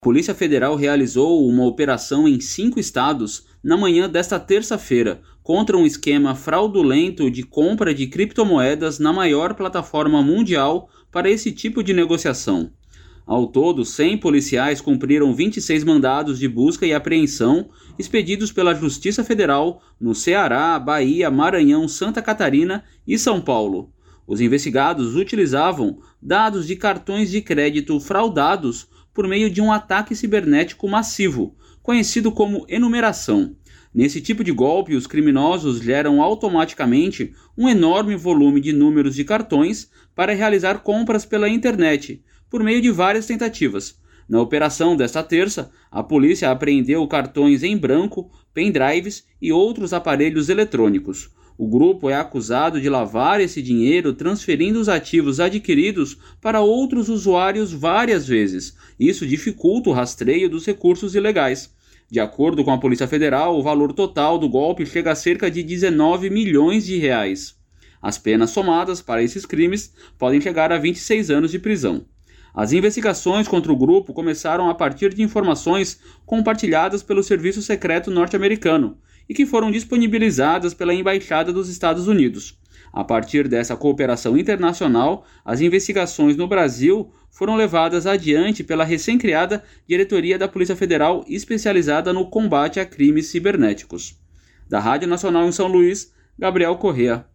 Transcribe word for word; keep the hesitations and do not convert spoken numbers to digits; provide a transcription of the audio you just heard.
A Polícia Federal realizou uma operação em cinco estados na manhã desta terça-feira contra um esquema fraudulento de compra de criptomoedas na maior plataforma mundial para esse tipo de negociação. Ao todo, cem policiais cumpriram vinte e seis mandados de busca e apreensão expedidos pela Justiça Federal no Ceará, Bahia, Maranhão, Santa Catarina e São Paulo. Os investigados utilizavam dados de cartões de crédito fraudados por meio de um ataque cibernético massivo, conhecido como enumeração. Nesse tipo de golpe, os criminosos geram automaticamente um enorme volume de números de cartões para realizar compras pela internet, por meio de várias tentativas. Na operação desta terça, a polícia apreendeu cartões em branco, pendrives e outros aparelhos eletrônicos. O grupo é acusado de lavar esse dinheiro transferindo os ativos adquiridos para outros usuários várias vezes. Isso dificulta o rastreio dos recursos ilegais. De acordo com a Polícia Federal, o valor total do golpe chega a cerca de dezenove milhões de reais. As penas somadas para esses crimes podem chegar a vinte e seis anos de prisão. As investigações contra o grupo começaram a partir de informações compartilhadas pelo Serviço Secreto norte-americano e que foram disponibilizadas pela Embaixada dos Estados Unidos. A partir dessa cooperação internacional, as investigações no Brasil foram levadas adiante pela recém-criada Diretoria da Polícia Federal especializada no combate a crimes cibernéticos. Da Rádio Nacional em São Luís, Gabriel Correa.